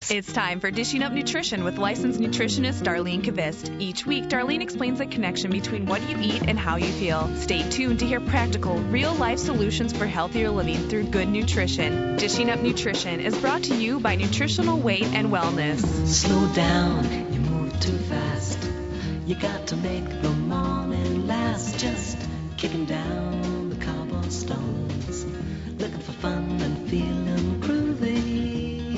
It's time for Dishing Up Nutrition with licensed nutritionist Darlene Kvist. Each week, Darlene explains the connection between what you eat and how you feel. Stay tuned to hear practical, real-life solutions for healthier living through good nutrition. Dishing Up Nutrition is brought to you by Nutritional Weight and Wellness. Slow down, you move too fast. You got to make the morning last. Just kicking down the cobblestones, looking for fun and feeling groovy.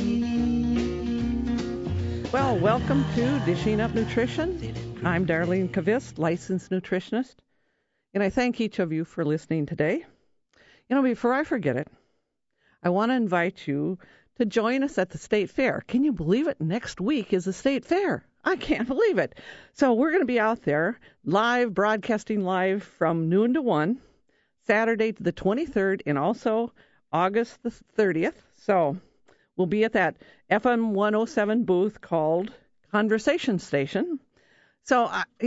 Well, welcome to Dishing Up Nutrition. I'm Darlene Kvist, licensed nutritionist, and I thank each of you for listening today. You know, before I forget it, I want to invite you to join us at the State Fair. Can you believe it? Next week is the State Fair. I can't believe it. So we're going to be out there live, broadcasting live from noon to 1, Saturday the 23rd, and also August the 30th. So we'll be at that FM 107 booth called Conversation Station. So,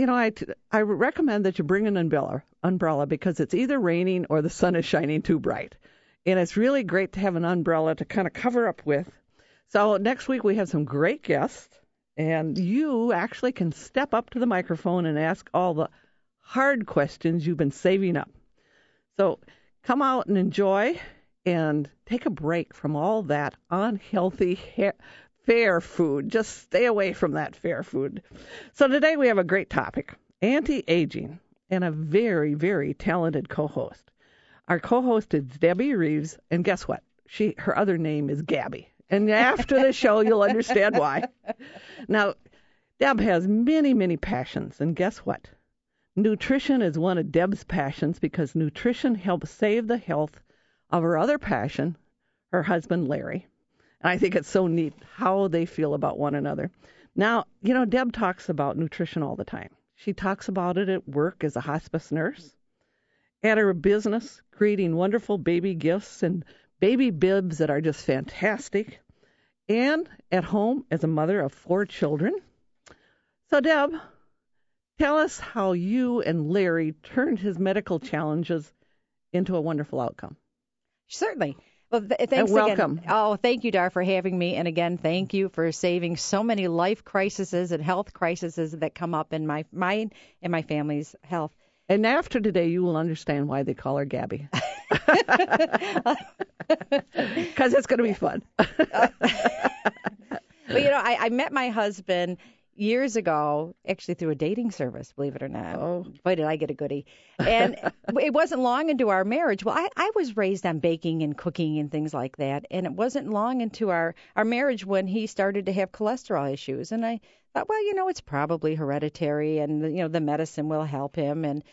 I recommend that you bring an umbrella because it's either raining or the sun is shining too bright. And it's really great to have an umbrella to kind of cover up with. So next week we have some great guests, and you actually can step up to the microphone and ask all the hard questions you've been saving up. So come out and enjoy and take a break from all that unhealthy fair food. Just stay away from that fair food. So today we have a great topic, anti-aging, and a very, very talented co-host. Our co-host is Debbie Reeves, and guess what? Her other name is Gabby. And after the show, you'll understand why. Now, Deb has many, many passions, and guess what? Nutrition is one of Deb's passions because nutrition helps save the health of her other passion, her husband, Larry. And I think it's so neat how they feel about one another. Now, Deb talks about nutrition all the time. She talks about it at work as a hospice nurse, at her business, creating wonderful baby gifts and baby bibs that are just fantastic, and at home as a mother of 4 children. So, Deb, tell us how you and Larry turned his medical challenges into a wonderful outcome. Certainly. Well, thanks and welcome. Again. Oh, thank you, Dar, for having me. And again, thank you for saving so many life crises and health crises that come up in mine and my family's health. And after today, you will understand why they call her Gabby. Because it's going to be fun. Well, I met my husband years ago, actually through a dating service, believe it or not. Oh. Boy, did I get a goodie. And it wasn't long into our marriage. Well, I was raised on baking and cooking and things like that. And it wasn't long into our marriage when he started to have cholesterol issues. And I thought, well, it's probably hereditary and, the medicine will help him. And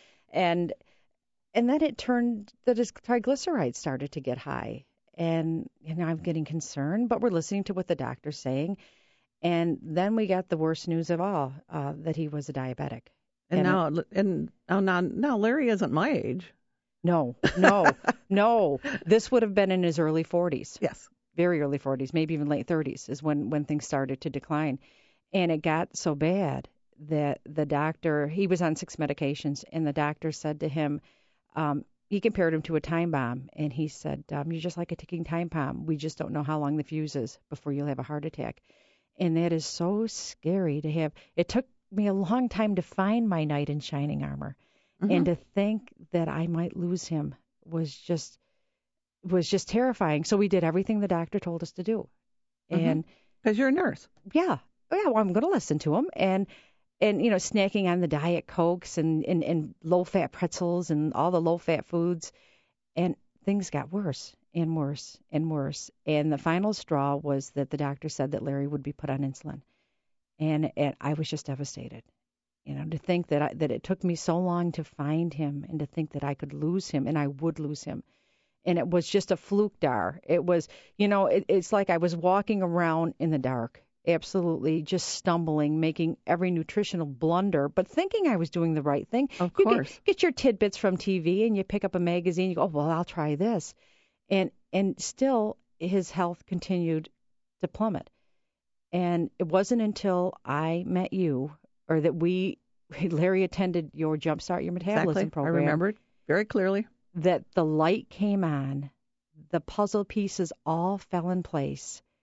then it turned that his triglycerides started to get high. And, I'm getting concerned, but we're listening to what the doctor's saying. And then we got the worst news of all, that he was a diabetic. And now Larry isn't my age. No. This would have been in his early 40s. Yes. Very early 40s, maybe even late 30s is when things started to decline. And it got so bad that the doctor, he was on 6 medications, and the doctor said to him, he compared him to a time bomb. And he said, you're just like a ticking time bomb. We just don't know how long the fuse is before you'll have a heart attack. And that is so scary to have. It took me a long time to find my knight in shining armor. Mm-hmm. And to think that I might lose him was just terrifying. So we did everything the doctor told us to do. Mm-hmm. And because you're a nurse. Yeah. Well, I'm going to listen to him. And snacking on the Diet Cokes and low-fat pretzels and all the low-fat foods. And things got worse and worse and worse. And the final straw was that the doctor said that Larry would be put on insulin. And I was just devastated. To think that it took me so long to find him and to think that I could lose him and I would lose him. And it was just a fluke, Dar. It was, it's like I was walking around in the dark, absolutely just stumbling, making every nutritional blunder, but thinking I was doing the right thing. Of course. You get your tidbits from TV and you pick up a magazine, you go, oh, well, I'll try this. And still his health continued to plummet. And it wasn't until I met you or that Larry attended your Jumpstart Your Metabolism program. I remember it very clearly. That the light came on, the puzzle pieces all fell in place,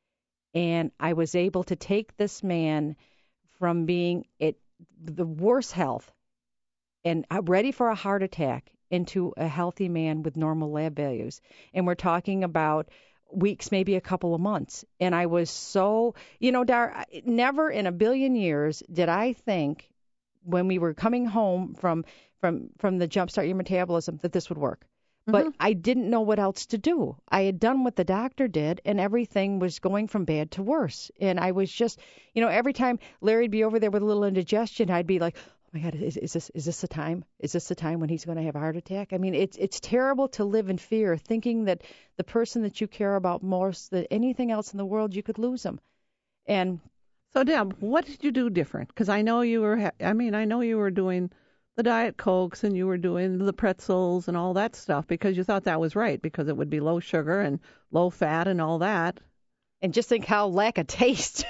And I was able to take this man from being at the worst health and ready for a heart attack into a healthy man with normal lab values. And we're talking about weeks, maybe a couple of months. And I was so, Dar, never in a billion years did I think when we were coming home from the Jumpstart Your Metabolism that this would work. But I didn't know what else to do. I had done what the doctor did, and everything was going from bad to worse. And I was just, every time Larry'd be over there with a little indigestion, I'd be like, oh my God, is this the time? Is this the time when he's going to have a heart attack? I mean, it's terrible to live in fear, thinking that the person that you care about more than anything else in the world, you could lose them. And so, Deb, what did you do different? Because I know you were, I know you were doing the Diet Cokes and you were doing the pretzels and all that stuff because you thought that was right because it would be low sugar and low fat and all that. And just think how lack of taste.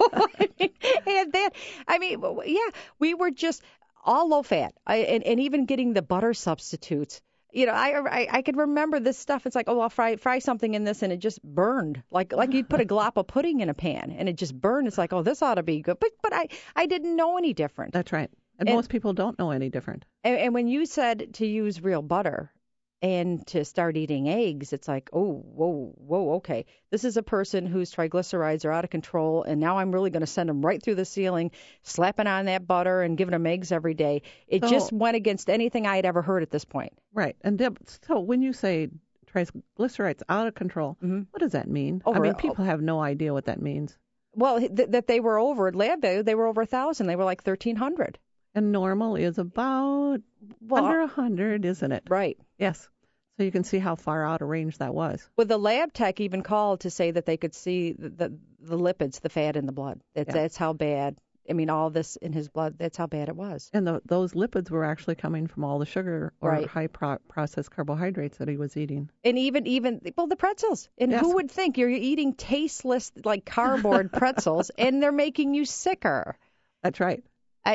We were just all low fat and even getting the butter substitutes. I could remember this stuff. It's like, oh, I'll fry something in this, and it just burned. Like you'd put a glop of pudding in a pan, and it just burned. It's like, oh, this ought to be good. But I didn't know any different. That's right. And most people don't know any different. And when you said to use real butter and to start eating eggs, it's like, oh, whoa, okay. This is a person whose triglycerides are out of control, and now I'm really going to send them right through the ceiling, slapping on that butter and giving them eggs every day. It just went against anything I had ever heard at this point. Right. And Deb, so when you say triglycerides out of control, what does that mean? People have no idea what that means. Well, that they were over at lab value, they were over 1,000. They were like 1,300. And normal is about under 100, isn't it? Right. Yes. So you can see how far out of range that was. Well, the lab tech even called to say that they could see the lipids, the fat in the blood. That's how bad. I mean, all this in his blood, that's how bad it was. And those lipids were actually coming from all the sugar or high processed carbohydrates that he was eating. And even the pretzels. And who would think you're eating tasteless, like cardboard pretzels, and they're making you sicker? That's right.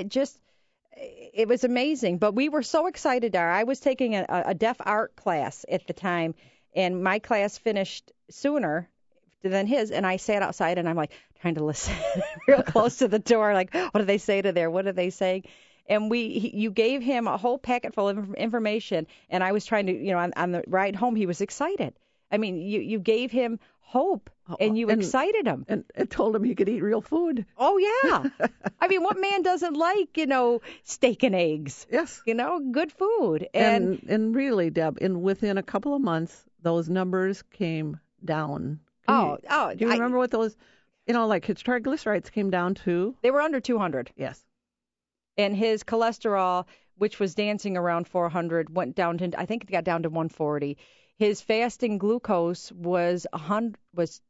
It was amazing. But we were so excited, Dara. I was taking a deaf art class at the time, and my class finished sooner than his, and I sat outside, and I'm like trying to listen real close to the door, like, what do they say to there? What are they saying? And you gave him a whole packet full of information, and I was trying to, on the ride home, he was excited. I mean, you gave him hope, and you excited him. And told him he could eat real food. Oh, yeah. I mean, what man doesn't like, steak and eggs? Yes. Good food. And really, Deb, within a couple of months, those numbers came down. Do you remember what those, like his triglycerides came down to? They were under 200. Yes. And his cholesterol, which was dancing around 400, went down to, I think it got down to 140. His fasting glucose was 100. Was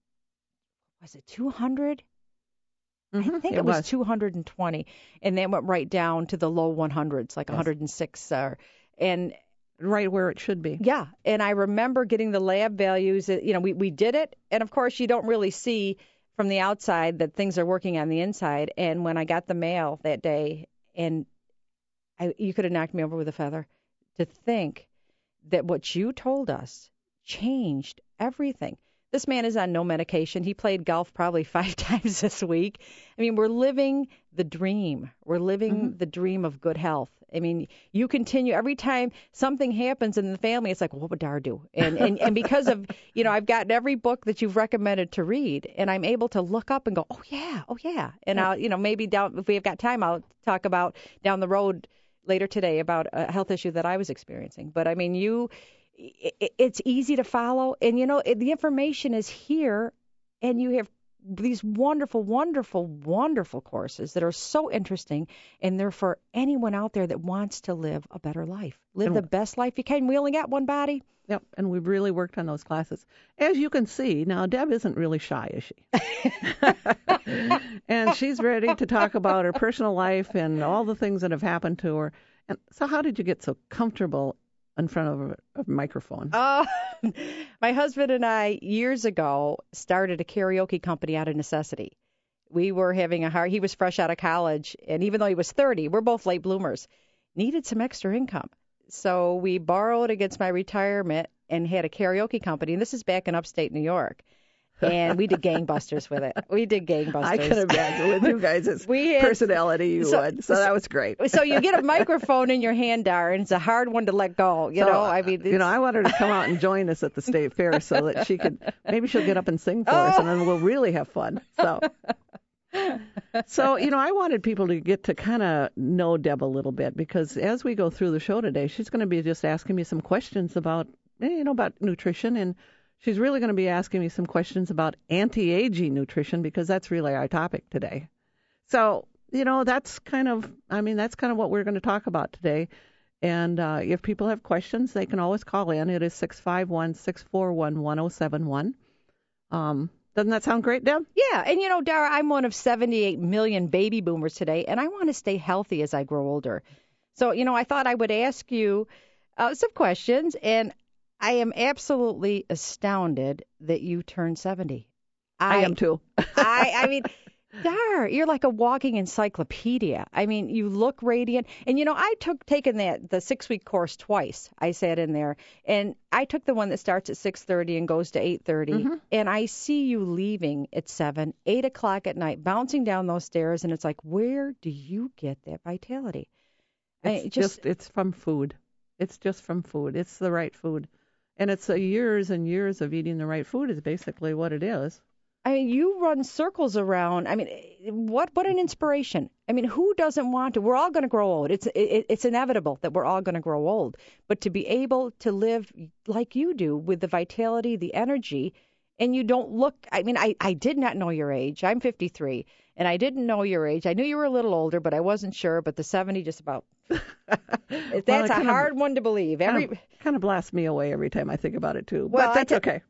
it 200? Mm-hmm. I think it was 220, and then went right down to the low 100s, like 106, and right where it should be. Yeah, and I remember getting the lab values. We did it, and of course you don't really see from the outside that things are working on the inside. And when I got the mail that day, and you could have knocked me over with a feather to think that what you told us changed everything. This man is on no medication. He played golf probably 5 times this week. I mean, we're living the dream. We're living the dream of good health. I mean, you continue every time something happens in the family, it's like, well, what would Dar do? And because of, I've gotten every book that you've recommended to read, and I'm able to look up and go, oh yeah. And I'll, maybe down, if we've got time, I'll talk about down the road later today about a health issue that I was experiencing. But I mean, it's easy to follow, and the information is here, and you have these wonderful, wonderful, wonderful courses that are so interesting, and they're for anyone out there that wants to live a better life, live the best life you can. We only got one body. Yep, and we've really worked on those classes. As you can see, now Deb isn't really shy, is she? And she's ready to talk about her personal life and all the things that have happened to her. And so how did you get so comfortable in front of a microphone? My husband and I, years ago, started a karaoke company out of necessity. We were having he was fresh out of college, and even though he was 30, we're both late bloomers, needed some extra income. So we borrowed against my retirement and had a karaoke company, and this is back in upstate New York. and we did gangbusters with it. We did gangbusters. I can imagine with you guys' personality you would. So that was great. So you get a microphone in your hand, Dar, and it's a hard one to let go. I mean, I want her to come out and join us at the state fair so that maybe she'll get up and sing for us, and then we'll really have fun. So, I wanted people to get to kind of know Deb a little bit, because as we go through the show today, she's going to be just asking me some questions about nutrition, and she's really going to be asking me some questions about anti-aging nutrition, because that's really our topic today. So, that's kind of what we're going to talk about today. And if people have questions, they can always call in. It is 651-641-1071. Doesn't that sound great, Deb? Yeah. And, Dara, I'm one of 78 million baby boomers today, and I want to stay healthy as I grow older. So, I thought I would ask you some questions, and I am absolutely astounded that you turned 70. I am too. I mean, Dar, you're like a walking encyclopedia. I mean, you look radiant. And, I taken the 6-week course twice. I sat in there. And I took the one that starts at 6:30 and goes to 8:30. Mm-hmm. And I see you leaving at 7, 8 o'clock at night, bouncing down those stairs. And it's like, where do you get that vitality? It's from food. It's just from food. It's the right food. And it's years and years of eating the right food is basically what it is. I mean, you run circles around. I mean, what an inspiration. I mean, who doesn't want to? We're all going to grow old. It's inevitable that we're all going to grow old. But to be able to live like you do with the vitality, the energy, and you don't look, I mean, I did not know your age. I'm 53, and I didn't know your age. I knew you were a little older, but I wasn't sure. But the 70 just about. That's a hard one to believe. Kind of blasts me away every time I think about it, too. Well, but that's okay.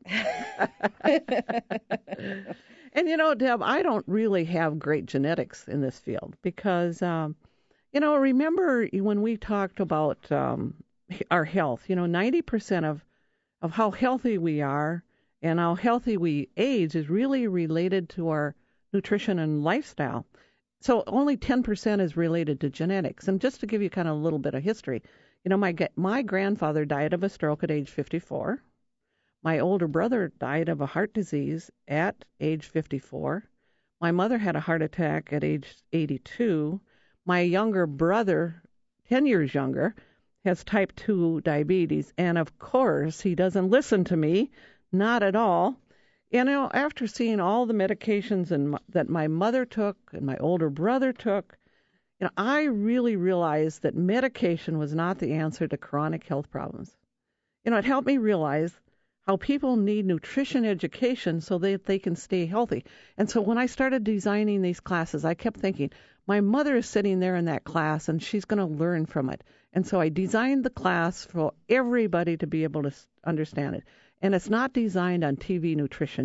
And, Deb, I don't really have great genetics in this field because, remember when we talked about our health, 90% of how healthy we are and how healthy we age is really related to our nutrition and lifestyle. So only 10% is related to genetics. And just to give you kind of a little bit of history, my grandfather died of a stroke at age 54. My older brother died of a heart disease at age 54. My mother had a heart attack at age 82. My younger brother, 10 years younger, has type 2 diabetes. And of course, he doesn't listen to me, not at all. After seeing all the medications that my mother took and my older brother took, I really realized that medication was not the answer to chronic health problems. It helped me realize how people need nutrition education so that they can stay healthy. And so when I started designing these classes, I kept thinking, my mother is sitting there in that class and she's going to learn from it. And so I designed the class for everybody to be able to understand it. And it's not designed on TV nutrition.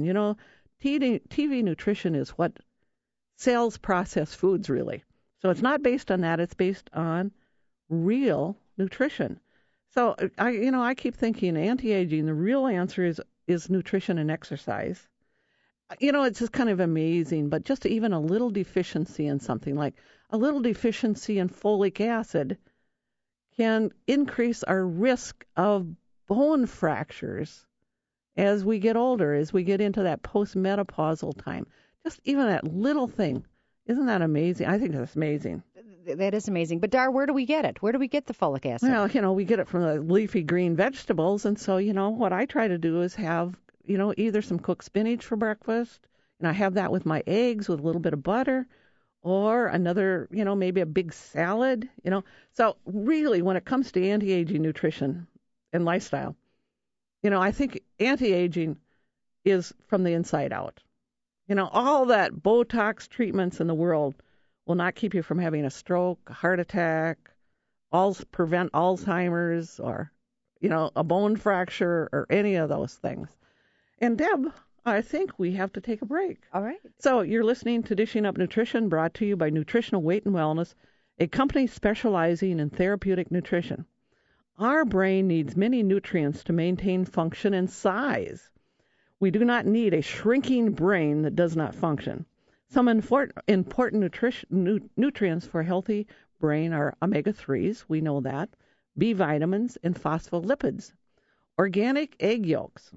TV nutrition is what sells processed foods, really. So it's not based on that. It's based on real nutrition. So I keep thinking anti-aging, the real answer is nutrition and exercise. It's just kind of amazing, but just even a little deficiency in something, like a little deficiency in folic acid, can increase our risk of bone fractures as we get older, as we get into that postmenopausal time. Just even that little thing. Isn't that amazing? I think that's amazing. That is amazing. But, Dar, where do we get it? Where do we get the folic acid? Well, we get it from the leafy green vegetables. And so, what I try to do is have, either some cooked spinach for breakfast, and I have that with my eggs with a little bit of butter, or another, maybe a big salad, So really, when it comes to anti-aging nutrition and lifestyle, I think anti-aging is from the inside out. All that Botox treatments in the world will not keep you from having a stroke, a heart attack, prevent Alzheimer's, or, a bone fracture, or any of those things. And Deb, I think we have to take a break. All right. So you're listening to Dishing Up Nutrition, brought to you by Nutritional Weight and Wellness, a company specializing in therapeutic nutrition. Our brain needs many nutrients to maintain function and size. We do not need a shrinking brain that does not function. Some important nutrients for a healthy brain are omega-3s, we know that, B vitamins, and phospholipids. Organic egg yolks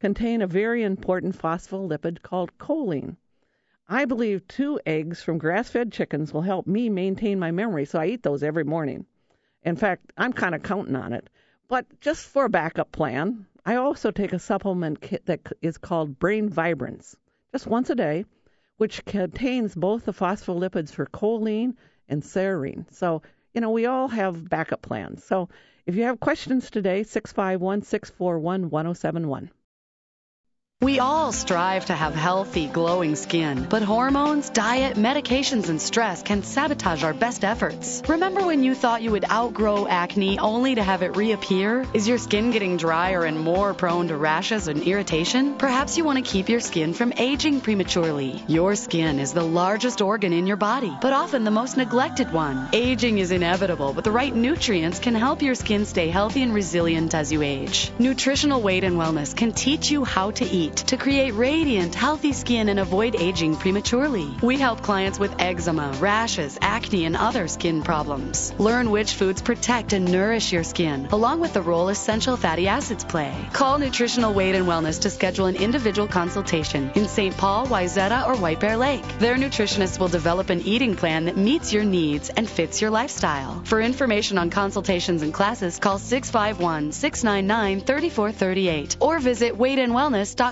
contain a very important phospholipid called choline. I believe 2 eggs from grass-fed chickens will help me maintain my memory, so I eat those every morning. In fact, I'm kind of counting on it. But just for a backup plan, I also take a supplement kit that is called Brain Vibrance, just once a day, which contains both the phospholipids for choline and serine. So, we all have backup plans. So if you have questions today, 651-641-1071. We all strive to have healthy, glowing skin, but hormones, diet, medications, and stress can sabotage our best efforts. Remember when you thought you would outgrow acne only to have it reappear? Is your skin getting drier and more prone to rashes and irritation? Perhaps you want to keep your skin from aging prematurely. Your skin is the largest organ in your body, but often the most neglected one. Aging is inevitable, but the right nutrients can help your skin stay healthy and resilient as you age. Nutritional Weight and Wellness can teach you how to eat to create radiant, healthy skin and avoid aging prematurely. We help clients with eczema, rashes, acne, and other skin problems. Learn which foods protect and nourish your skin, along with the role essential fatty acids play. Call Nutritional Weight and Wellness to schedule an individual consultation in St. Paul, Wayzata, or White Bear Lake. Their nutritionists will develop an eating plan that meets your needs and fits your lifestyle. For information on consultations and classes, call 651-699-3438 or visit weightandwellness.com.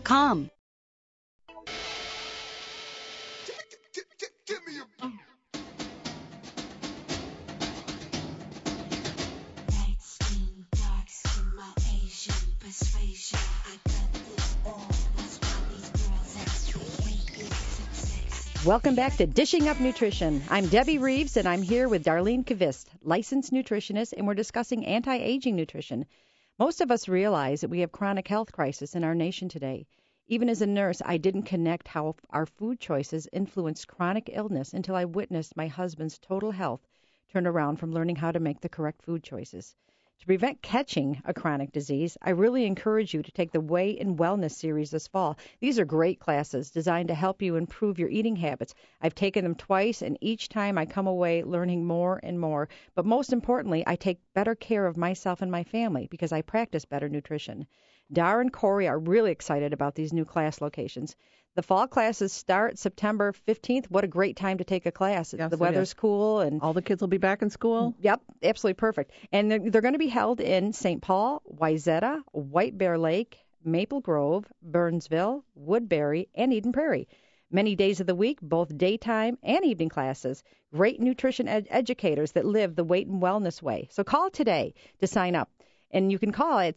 Welcome back to Dishing Up Nutrition. I'm Debbie Reeves, and I'm here with Darlene Kvist, licensed nutritionist, and we're discussing anti-aging nutrition. Most of us realize that we have chronic health crisis in our nation today. Even as a nurse, I didn't connect how our food choices influenced chronic illness until I witnessed my husband's total health turn around from learning how to make the correct food choices. To prevent catching a chronic disease, I really encourage you to take the Weight and Wellness series this fall. These are great classes designed to help you improve your eating habits. I've taken them twice, and each time I come away learning more and more. But most importantly, I take better care of myself and my family because I practice better nutrition. Dar and Corey are really excited about these new class locations. The fall classes start September 15th. What a great time to take a class. Yes, the weather's cool. And all the kids will be back in school. Yep, absolutely perfect. And they're going to be held in St. Paul, Wayzata, White Bear Lake, Maple Grove, Burnsville, Woodbury, and Eden Prairie. Many days of the week, both daytime and evening classes. Great nutrition educators that live the Weight and Wellness way. So call today to sign up. And you can call at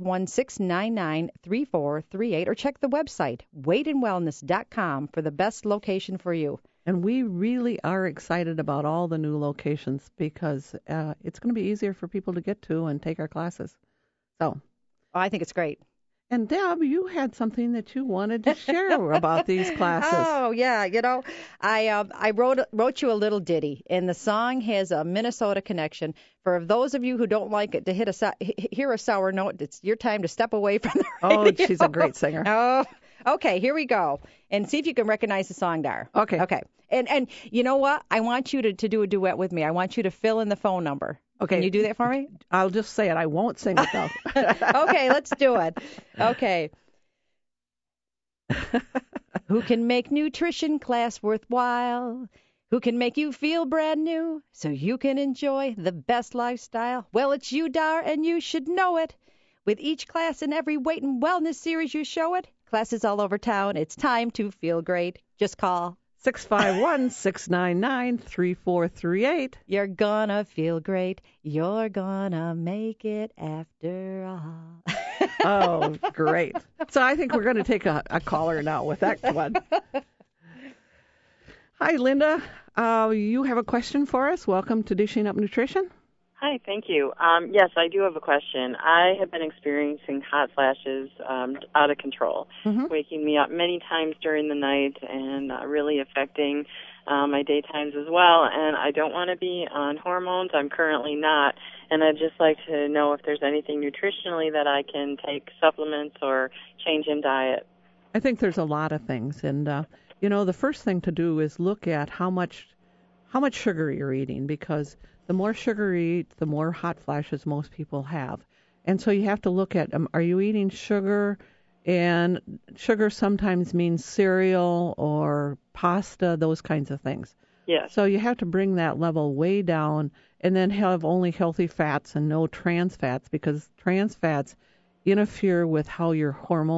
651-699-3438 or check the website, weightandwellness.com, for the best location for you. And we really are excited about all the new locations because it's going to be easier for people to get to and take our classes. So, I think it's great. And Deb, you had something that you wanted to share about these classes. Oh yeah, I wrote you a little ditty, and the song has a Minnesota connection. For those of you who don't like it to hear a sour note, it's your time to step away from the radio. Oh, she's a great singer. Oh, okay, here we go, and see if you can recognize the song, Dar. Okay. And you know what? I want you to do a duet with me. I want you to fill in the phone number. Okay. Can you do that for me? I'll just say it. I won't sing it, though. Okay, let's do it. Okay. Who can make nutrition class worthwhile? Who can make you feel brand new so you can enjoy the best lifestyle? Well, it's you, Dar, and you should know it. With each class in every Weight and Wellness series you show it. Classes all over town. It's time to feel great. Just call 651-699-3438. You're gonna feel great. You're gonna make it after all. Oh, great. So I think we're going to take a caller now with that one. Hi, Linda. You have a question for us. Welcome to Dishing Up Nutrition. Hi, thank you. Yes, I do have a question. I have been experiencing hot flashes out of control, waking me up many times during the night and really affecting my daytimes as well. And I don't want to be on hormones. I'm currently not. And I'd just like to know if there's anything nutritionally that I can take, supplements or change in diet. I think there's a lot of things. And, the first thing to do is look at how much sugar you're eating, because the more sugar you eat, the more hot flashes most people have. And so you have to look at, are you eating sugar And sugar sometimes means cereal or pasta, those kinds of things. Yes. So you have to bring that level way down and then have only healthy fats and no trans fats, because trans fats interfere with how your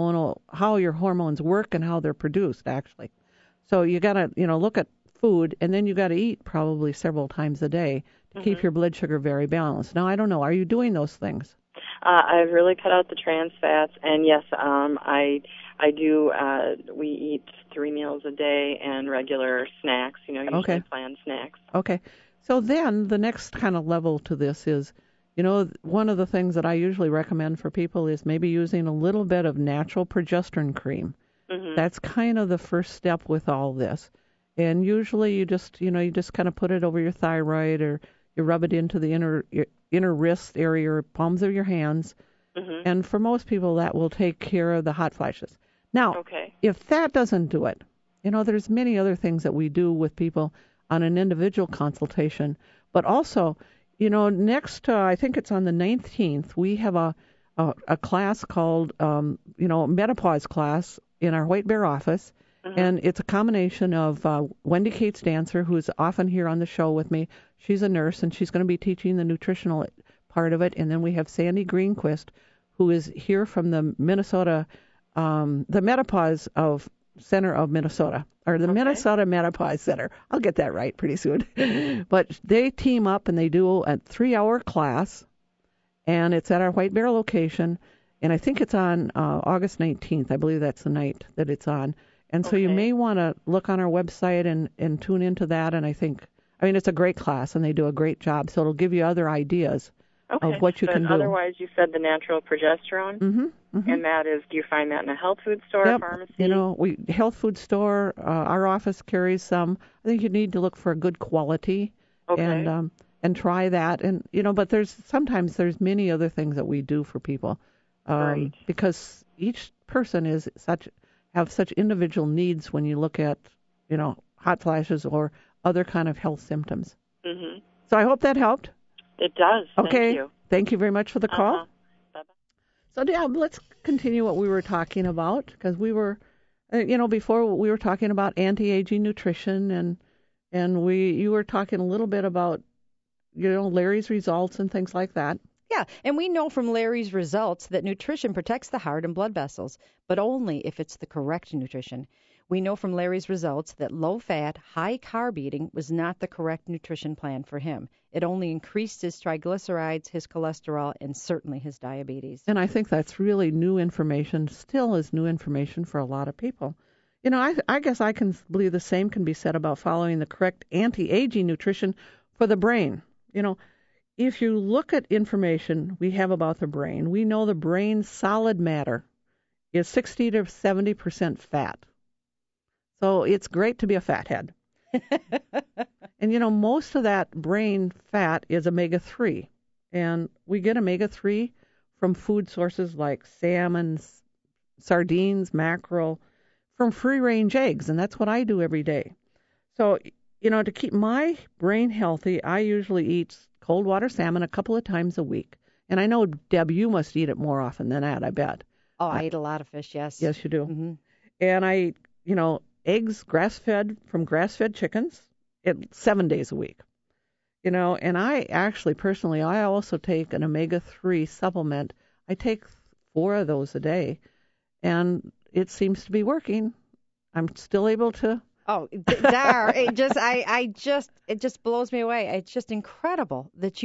hormones work and how they're produced, actually. So you got to, look at food, and then you got to eat probably several times a day to keep your blood sugar very balanced. Now, I don't know, are you doing those things? I've really cut out the trans fats, and yes, I do. We eat 3 meals a day and regular snacks. Usually planned snacks. Okay. So then the next kind of level to this is, one of the things that I usually recommend for people is maybe using a little bit of natural progesterone cream. Mm-hmm. That's kind of the first step with all this. And usually you just kind of put it over your thyroid, or you rub it into the inner wrist area or palms of your hands. Mm-hmm. And for most people, that will take care of the hot flashes. Now, if that doesn't do it, there's many other things that we do with people on an individual consultation. But also, next, I think it's on the 19th, we have a class called, menopause class in our White Bear office. Mm-hmm. And it's a combination of Wendy Cates Dancer, who's often here on the show with me. She's a nurse, and she's going to be teaching the nutritional part of it. And then we have Sandy Greenquist, who is here from the Minnesota, the Menopause Center of Minnesota, or the Minnesota Menopause Center. I'll get that right pretty soon. But they team up, and they do a 3-hour class, and it's at our White Bear location. And I think it's on August 19th. I believe that's the night that it's on. And so you may want to look on our website and tune into that. And it's a great class, and they do a great job. So it'll give you other ideas of what you can do. Otherwise, you said the natural progesterone. Mm-hmm, mm-hmm. And that is, do you find that in a health food store, pharmacy? Health food store, our office carries some. I think you need to look for a good quality and try that. And, but sometimes there's many other things that we do for people. Because each person have such individual needs when you look at, hot flashes or other kind of health symptoms. Mm-hmm. So I hope that helped. It does. Okay. Thank you. Thank you very much for the call. Bye-bye. So, Deb, let's continue what we were talking about, because we were, before we were talking about anti-aging nutrition, and you were talking a little bit about, Larry's results and things like that. Yeah, and we know from Larry's results that nutrition protects the heart and blood vessels, but only if it's the correct nutrition. We know from Larry's results that low-fat, high-carb eating was not the correct nutrition plan for him. It only increased his triglycerides, his cholesterol, and certainly his diabetes. And I think that's really new information, still is new information for a lot of people. I guess I can believe the same can be said about following the correct anti-aging nutrition for the brain. If you look at information we have about the brain, we know the brain's solid matter is 60 to 70% fat. So it's great to be a fathead. And, most of that brain fat is omega-3. And we get omega-3 from food sources like salmon, sardines, mackerel, from free-range eggs. And that's what I do every day. So, to keep my brain healthy, I usually eat cold water salmon a couple of times a week. And I know, Deb, you must eat it more often than that, I bet. Oh, I eat a lot of fish, yes. Yes, you do. Mm-hmm. And I eat, eggs grass-fed from grass-fed chickens 7 days a week. And I actually, personally, I also take an omega-3 supplement. I take 4 of those a day, and it seems to be working. I'm still able to. Oh, Dar, it just blows me away. It's just incredible that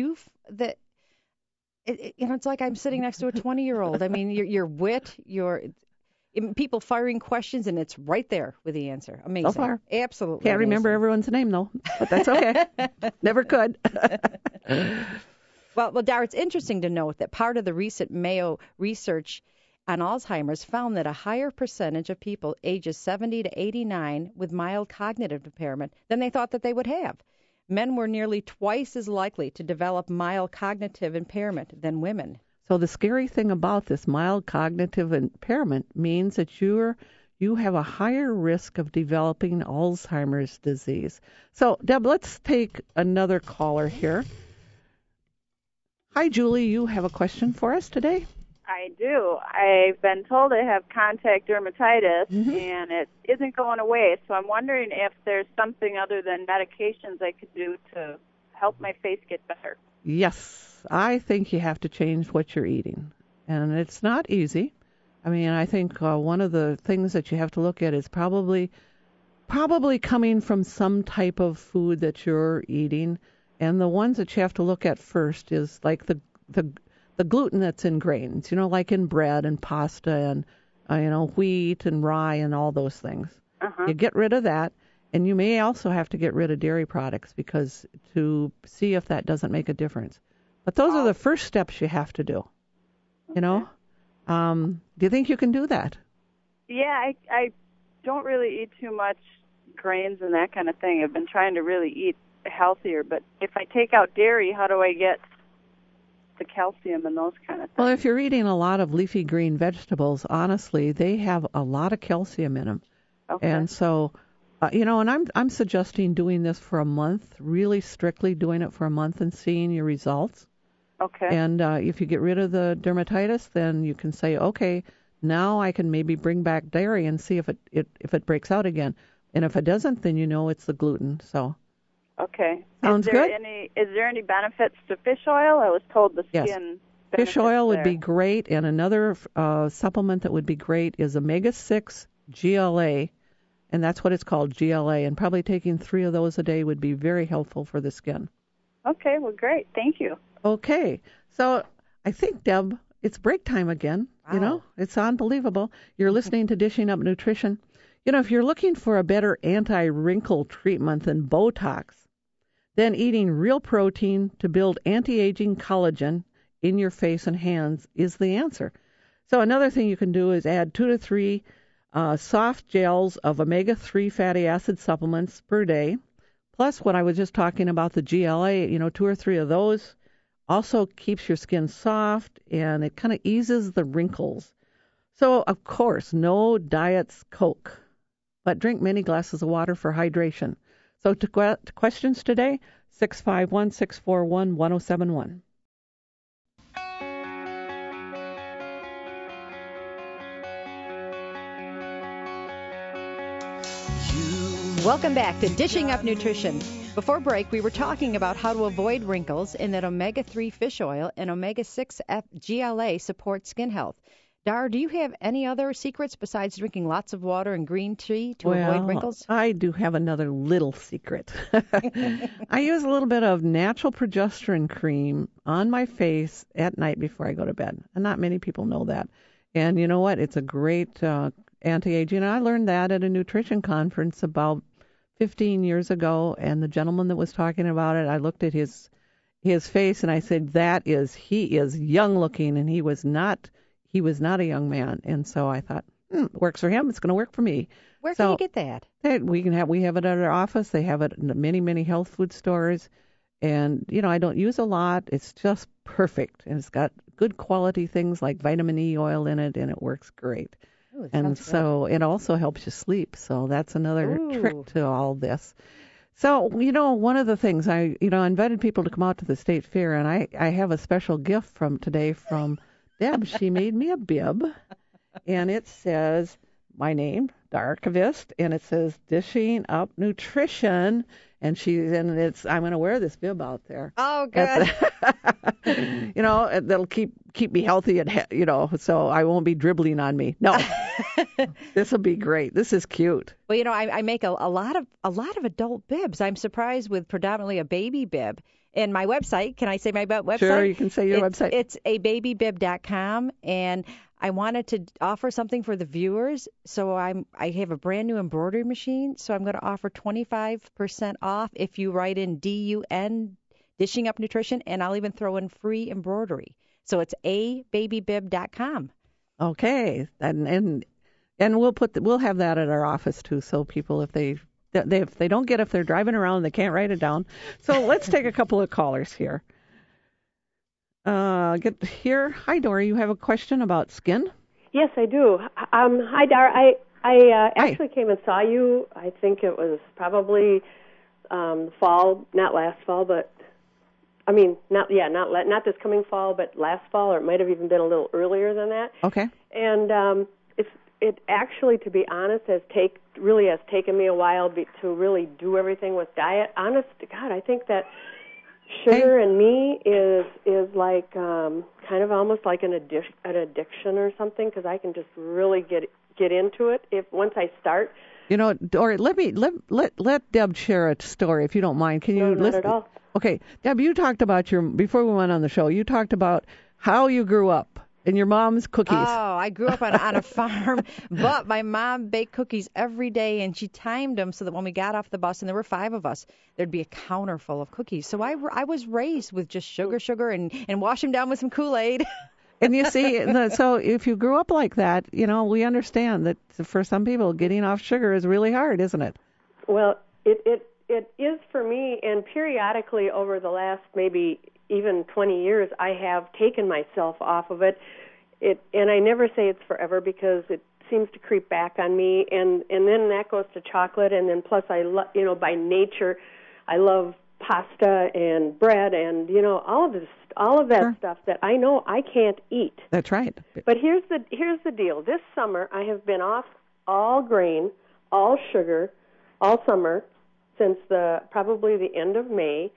it's like I'm sitting next to a 20-year-old. I mean, your wit, people firing questions, and it's right there with the answer. Amazing. So far. Absolutely. Can't remember everyone's name, though, but that's okay. Never could. Well, Dar, it's interesting to note that part of the recent Mayo research on Alzheimer's found that a higher percentage of people ages 70 to 89 with mild cognitive impairment than they thought that they would have. Men were nearly twice as likely to develop mild cognitive impairment than women. So the scary thing about this mild cognitive impairment means that you have a higher risk of developing Alzheimer's disease. So, Deb, let's take another caller here. Hi, Julie. You have a question for us today? I do. I've been told I have contact dermatitis, and it isn't going away. So I'm wondering if there's something other than medications I could do to help my face get better. Yes, I think you have to change what you're eating, and it's not easy. I mean, I think one of the things that you have to look at is probably coming from some type of food that you're eating, and the ones that you have to look at first is like the gluten that's in grains, like in bread and pasta and wheat and rye and all those things. You get rid of that, and you may also have to get rid of dairy products because to see if that doesn't make a difference. But those are the first steps you have to do. Do you think you can do that? Yeah, I don't really eat too much grains and that kind of thing. I've been trying to really eat healthier, but if I take out dairy, how do I get the calcium and those kind of things? Well, if you're eating a lot of leafy green vegetables, honestly, they have a lot of calcium in them. Okay. And so, and I'm suggesting doing this for a month, really strictly doing it for a month and seeing your results. Okay. And if you get rid of the dermatitis, then you can say, okay, now I can maybe bring back dairy and see if it breaks out again. And if it doesn't, then it's the gluten. So. Okay. Sounds good. Is there any benefits to fish oil? I was told the skin. Yes. Fish oil would be great, and another supplement that would be great is omega-6 GLA, and that's what it's called, GLA, and probably taking 3 of those a day would be very helpful for the skin. Okay, well, great. Thank you. Okay. So I think, Deb, it's break time again. Wow. It's unbelievable. You're listening to Dishing Up Nutrition. If you're looking for a better anti-wrinkle treatment than Botox, then eating real protein to build anti-aging collagen in your face and hands is the answer. So another thing you can do is add 2 to 3 soft gels of omega-3 fatty acid supplements per day, plus what I was just talking about, the GLA, 2 or 3 of those also keeps your skin soft, and it kind of eases the wrinkles. So, of course, no diet's Coke, but drink many glasses of water for hydration. So to questions today, 651-641-1071. Welcome back to Dishing Up Nutrition. Before break, we were talking about how to avoid wrinkles and that omega-3 fish oil and omega-6 GLA support skin health. Dar, do you have any other secrets besides drinking lots of water and green tea to avoid wrinkles? I do have another little secret. I use a little bit of natural progesterone cream on my face at night before I go to bed. And not many people know that. And you know what? It's a great anti-aging. I learned that at a nutrition conference about 15 years ago. And the gentleman that was talking about it, I looked at his face and I said, he is young looking, and he was not a young man. And so I thought, works for him, it's going to work for me. Where can you get that? We have it at our office. They have it in many, many health food stores. And, I don't use a lot. It's just perfect. And it's got good quality things like vitamin E oil in it, and it works great. Ooh, and so it also helps you sleep. So that's another trick to all this. So, one of the things I invited people to come out to the state fair, and I have a special gift from Deb. She made me a bib, and it says my name, Dar Kavist, and it says Dishing Up Nutrition, and I'm going to wear this bib out there. Oh, good. That'll keep me healthy, and so I won't be dribbling on me. No, this will be great. This is cute. Well, I make a lot of adult bibs. I'm surprised with predominantly a baby bib. And my website, can I say my website? Sure, you can say your website. It's ababybib.com, and I wanted to offer something for the viewers. So I have a brand new embroidery machine, so I'm going to offer 25% off if you write in DUN, Dishing Up Nutrition, and I'll even throw in free embroidery. So it's ababybib.com. Okay, and we'll have that at our office too, so people if they're driving around, they can't write it down. So let's take a couple of callers here. Get here. Hi, Dora. You have a question about skin? Yes, I do. Hi, Dar. I actually came and saw you. I think it was probably fall, not last fall, but I mean, not this coming fall, but last fall, or it might have even been a little earlier than that. Okay. And it actually, to be honest, has taken me a while to really do everything with diet. Honest to God, I think that sugar in me is like kind of almost like an addiction or something, because I can just really get into it once I start. You know, Dory, let Deb share a story if you don't mind. Can you listen? Not at all. Okay, Deb, you talked about before we went on the show. You talked about how you grew up and your mom's cookies. Oh, I grew up on a farm, but my mom baked cookies every day, and she timed them so that when we got off the bus, and there were 5 of us, there'd be a counter full of cookies. So I was raised with just sugar, and wash them down with some Kool-Aid. And you see, so if you grew up like that, you know, we understand that for some people, getting off sugar is really hard, isn't it? Well, it is for me, and periodically over the last maybe even 20 years, I have taken myself off of it. And I never say it's forever, because it seems to creep back on me, and then that goes to chocolate, and then plus by nature, I love pasta and bread and all of that stuff that I know I can't eat. That's right. But here's the deal. This summer I have been off all grain, all sugar, all summer since probably the end of May.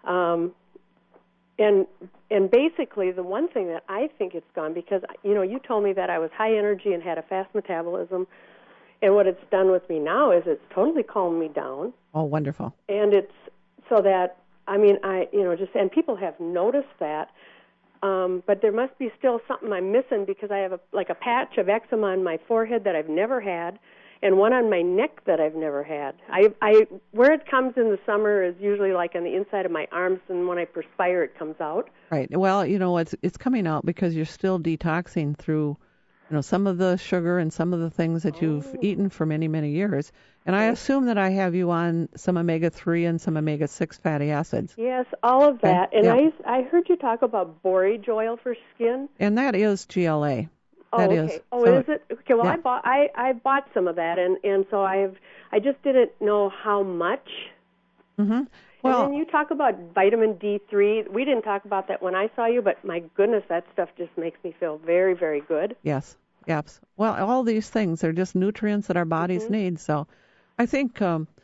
And basically the one thing that I think it's gone, because you told me that I was high energy and had a fast metabolism, and what it's done with me now is it's totally calmed me down. Oh, wonderful. And it's so that and people have noticed that, but there must be still something I'm missing, because I have a patch of eczema on my forehead that I've never had, and one on my neck that I've never had. Where it comes in the summer is usually like on the inside of my arms, and when I perspire, it comes out. Right. Well, it's coming out because you're still detoxing through, some of the sugar and some of the things that you've eaten for many, many years. And I assume that I have you on some omega-3 and some omega-6 fatty acids. Yes, all of that. And yeah. I heard you talk about borage oil for skin. And that is GLA. Oh, that okay. is. Oh, so is it? Okay. Well, yeah. I bought some of that, and so I just didn't know how much. Mm-hmm. Well, and then you talk about vitamin D3. We didn't talk about that when I saw you, but my goodness, that stuff just makes me feel very, very good. Yes. Well, all these things are just nutrients that our bodies need. So I think,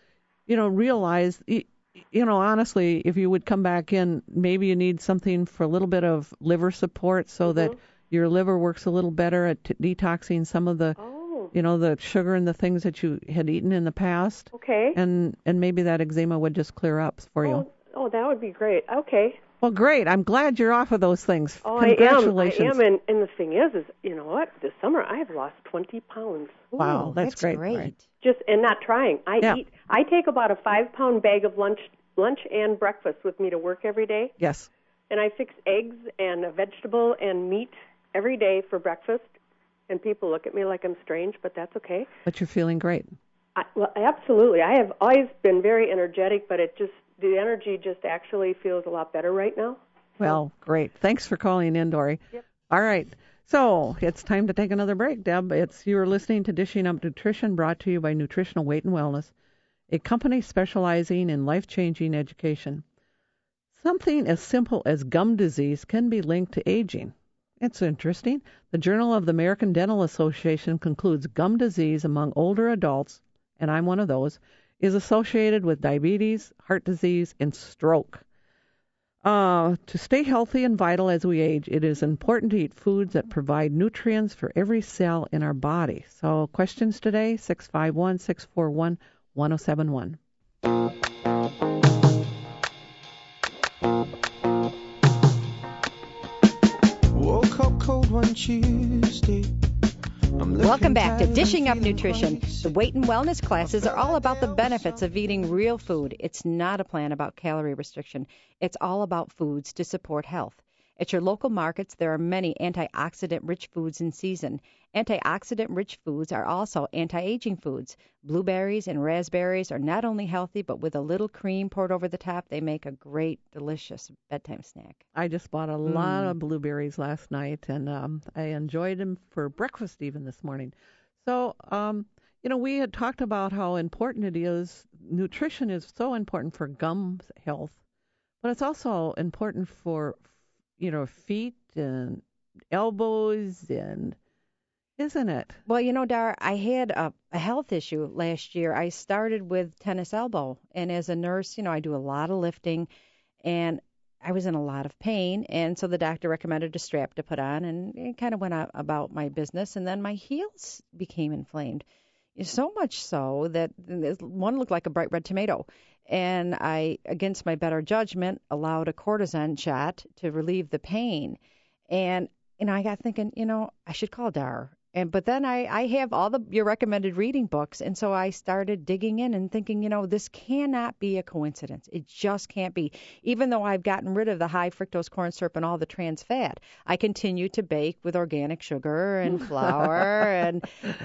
realize, honestly, if you would come back in, maybe you need something for a little bit of liver support so that your liver works a little better at detoxing some of the, the sugar and the things that you had eaten in the past. Okay. And maybe that eczema would just clear up for you. Oh, that would be great. Okay. Well, great. I'm glad you're off of those things. Oh, Congratulations. I am. And the thing is, you know what? This summer I have lost 20 pounds. Wow, that's great. Great. Just and not trying. I take about a 5-pound bag of lunch and breakfast with me to work every day. Yes. And I fix eggs and a vegetable and meat every day for breakfast. And people look at me like I'm strange, but that's okay. But you're feeling great. Well, absolutely. I have always been very energetic, but the energy just actually feels a lot better right now. Well, great. Thanks for calling in, Dory. Yep. All right. So it's time to take another break, Deb. You are listening to Dishing Up Nutrition, brought to you by Nutritional Weight and Wellness, a company specializing in life-changing education. Something as simple as gum disease can be linked to aging. It's interesting. The Journal of the American Dental Association concludes gum disease among older adults, and I'm one of those, is associated with diabetes, heart disease, and stroke. To stay healthy and vital as we age, it is important to eat foods that provide nutrients for every cell in our body. So questions today, 651-641-1071. Woke up cold one Tuesday. Welcome back to Dishing Up Nutrition. The weight and wellness classes are all about the benefits of eating real food. It's not a plan about calorie restriction. It's all about foods to support health. At your local markets, there are many antioxidant-rich foods in season. Antioxidant-rich foods are also anti-aging foods. Blueberries and raspberries are not only healthy, but with a little cream poured over the top, they make a great, delicious bedtime snack. I just bought a lot of blueberries last night, and I enjoyed them for breakfast even this morning. So, we had talked about how important it is. Nutrition is so important for gum health, but it's also important for, feet and elbows and, isn't it? Well, Dar, I had a health issue last year. I started with tennis elbow, and as a nurse, I do a lot of lifting, and I was in a lot of pain, and so the doctor recommended a strap to put on, and it kind of went about my business, and then my heels became inflamed, so much so that one looked like a bright red tomato, and I, against my better judgment, allowed a cortisone shot to relieve the pain, and I got thinking, I should call Dar. But then I have all your recommended reading books, and so I started digging in and thinking, this cannot be a coincidence. It just can't be. Even though I've gotten rid of the high fructose corn syrup and all the trans fat, I continue to bake with organic sugar and flour, and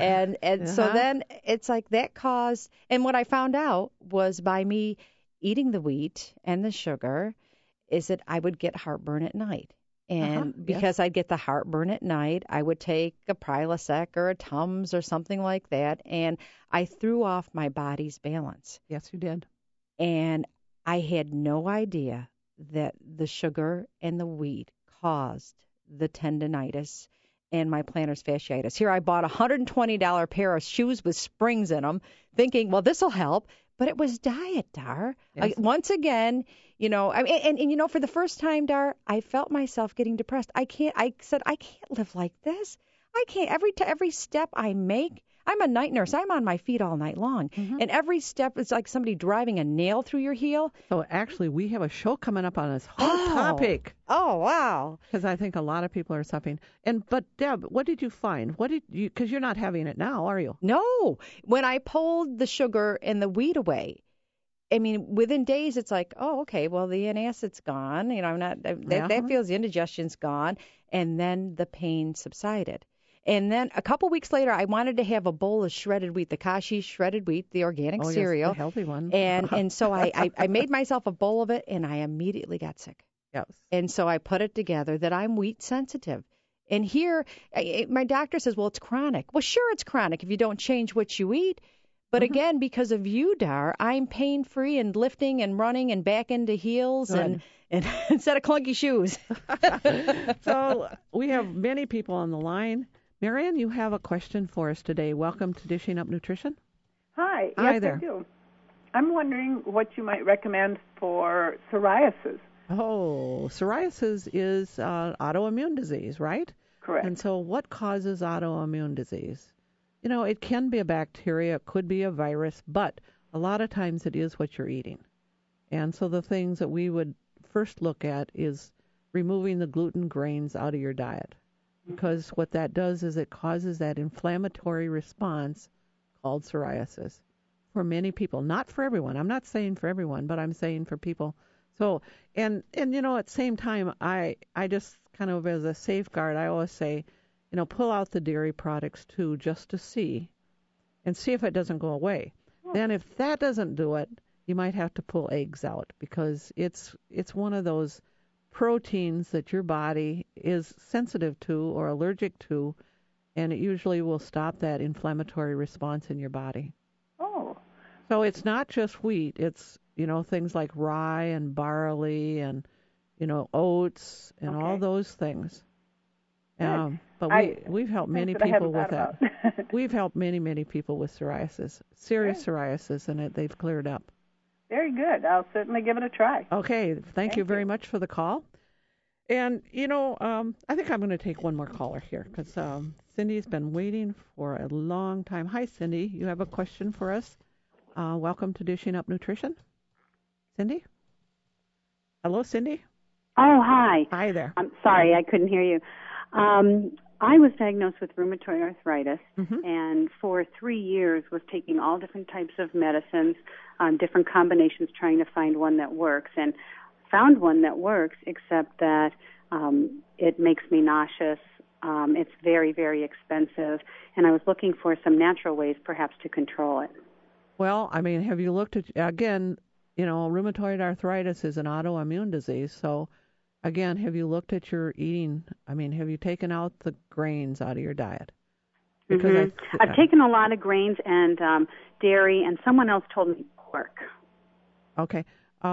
so then it's like that caused. And what I found out was by me eating the wheat and the sugar, is that I would get heartburn at night. And because I'd get the heartburn at night, I would take a Prilosec or a Tums or something like that, and I threw off my body's balance. Yes, you did. And I had no idea that the sugar and the wheat caused the tendinitis and my plantar fasciitis. Here I bought a $120 pair of shoes with springs in them, thinking, well, this will help. But it was diet, Dar. Yes. Once again, and for the first time, Dar, I felt myself getting depressed. I said, I can't live like this. I can't. Every step I make, I'm a night nurse. I'm on my feet all night long. Mm-hmm. And every step is like somebody driving a nail through your heel. So actually, we have a show coming up on this whole topic. Oh, wow. Because I think a lot of people are suffering. But Deb, what did you find? Because you're not having it now, are you? No. When I pulled the sugar and the wheat away, I mean, within days, it's like, oh, okay, well, the antacid's gone. I'm not, that feels the indigestion's gone. And then the pain subsided. And then a couple weeks later, I wanted to have a bowl of shredded wheat, the Kashi shredded wheat, the organic cereal. Yes, the healthy one. And so I made myself a bowl of it, and I immediately got sick. Yes. And so I put it together that I'm wheat sensitive. And here, my doctor says, well, it's chronic. Well, sure, it's chronic if you don't change what you eat. But again, because of you, Dar, I'm pain-free and lifting and running and back into heels and instead of clunky shoes. So we have many people on the line. Marion, you have a question for us today. Welcome to Dishing Up Nutrition. Hi. Hi yes, there. I do. I'm wondering what you might recommend for psoriasis. Oh, psoriasis is autoimmune disease, right? Correct. And so what causes autoimmune disease? It can be a bacteria, it could be a virus, but a lot of times it is what you're eating. And so the things that we would first look at is removing the gluten grains out of your diet. Because what that does is it causes that inflammatory response called psoriasis for many people. Not for everyone. I'm not saying for everyone, but I'm saying for people. So, and at the same time, I just kind of as a safeguard, I always say, pull out the dairy products too, just to see if it doesn't go away. Then if that doesn't do it, you might have to pull eggs out because it's one of those proteins that your body is sensitive to or allergic to, and it usually will stop that inflammatory response in your body. Oh. So it's not just wheat. It's, things like rye and barley and, oats and all those things. But we've helped many people with that. We've helped many people with psoriasis, serious psoriasis, and they've cleared up. Very good. I'll certainly give it a try. Okay. Thank you very much for the call. And, I think I'm going to take one more caller here because Cindy's been waiting for a long time. Hi, Cindy. You have a question for us? Welcome to Dishing Up Nutrition. Cindy? Hello, Cindy? Oh, hi. Hi there. I'm sorry, I couldn't hear you. I was diagnosed with rheumatoid arthritis, and for 3 years was taking all different types of medicines, different combinations, trying to find one that works, and found one that works, except that it makes me nauseous. It's very, very expensive, and I was looking for some natural ways perhaps to control it. Well, have you looked at, again, rheumatoid arthritis is an autoimmune disease, so again, have you looked at your eating? Have you taken out the grains out of your diet? Because I've taken a lot of grains and dairy, and someone else told me pork. Okay.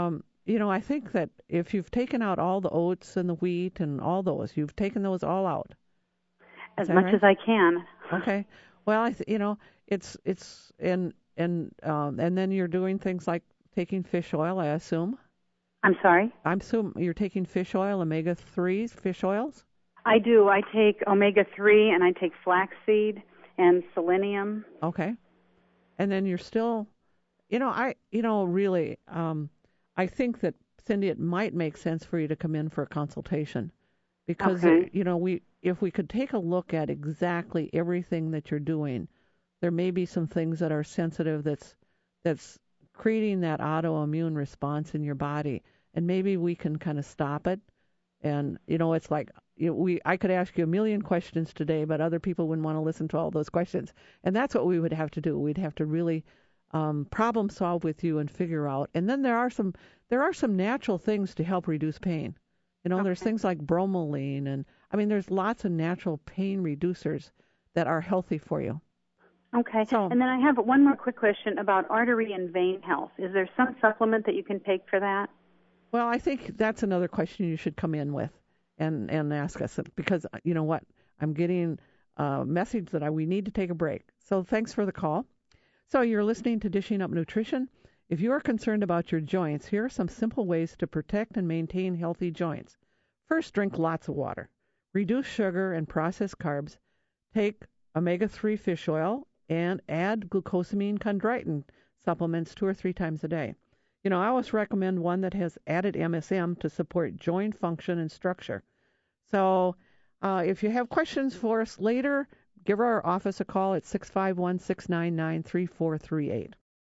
I think that if you've taken out all the oats and the wheat and all those, you've taken those all out. As much as I can. Okay. Well, it's and then you're doing things like taking fish oil, I assume. I'm sorry? I assume you're taking fish oil, omega-3s, fish oils? I do. I take omega-3 and I take flaxseed and selenium. Okay. And then you're still, really, I think that, Cindy, it might make sense for you to come in for a consultation because, if we could take a look at exactly everything that you're doing, there may be some things that are sensitive that's creating that autoimmune response in your body, and maybe we can kind of stop it. And, it's like, I could ask you a million questions today, but other people wouldn't want to listen to all those questions. And that's what we would have to do. We'd have to really problem solve with you and figure out. And then there are some natural things to help reduce pain. There's things like bromelain, and there's lots of natural pain reducers that are healthy for you. Okay. And then I have one more quick question about artery and vein health. Is there some supplement that you can take for that? Well, I think that's another question you should come in with and ask us, because you know what? I'm getting a message that we need to take a break. So thanks for the call. So you're listening to Dishing Up Nutrition. If you are concerned about your joints, here are some simple ways to protect and maintain healthy joints. First, drink lots of water. Reduce sugar and processed carbs. Take omega-3 fish oil and add glucosamine chondroitin supplements 2 or 3 times a day. I always recommend one that has added MSM to support joint function and structure. So if you have questions for us later, give our office a call at 651-699-3438.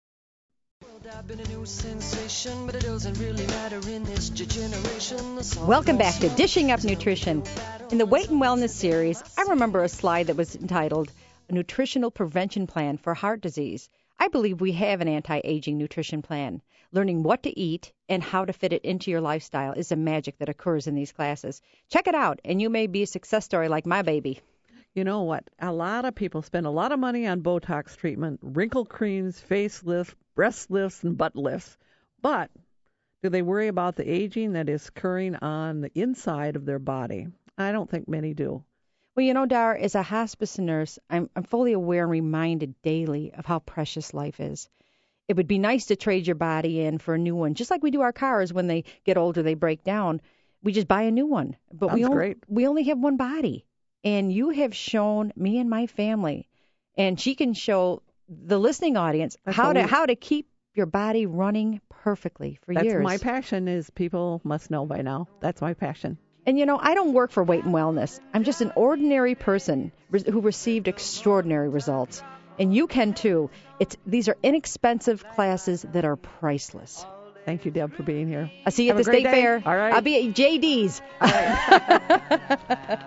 Welcome back to Dishing Up Nutrition. In the Weight and Wellness series, I remember a slide that was entitled A Nutritional Prevention Plan for Heart Disease. I believe we have an anti-aging nutrition plan. Learning what to eat and how to fit it into your lifestyle is the magic that occurs in these classes. Check it out, and you may be a success story like my baby. You know what? A lot of people spend a lot of money on Botox treatment, wrinkle creams, face lifts, breast lifts, and butt lifts. But do they worry about the aging that is occurring on the inside of their body? I don't think many do. Well, Dar, as a hospice nurse, I'm fully aware and reminded daily of how precious life is. It would be nice to trade your body in for a new one, just like we do our cars when they get older, they break down. We just buy a new one. But we only have one body. And you have shown me and my family, and she can show the listening audience how to keep your body running perfectly for years. That's my passion, is people must know by now. That's my passion. And, I don't work for Weight and Wellness. I'm just an ordinary person who received extraordinary results. And you can, too. These are inexpensive classes that are priceless. Thank you, Deb, for being here. I'll see you at the State Fair. All right. I'll be at JD's. All right.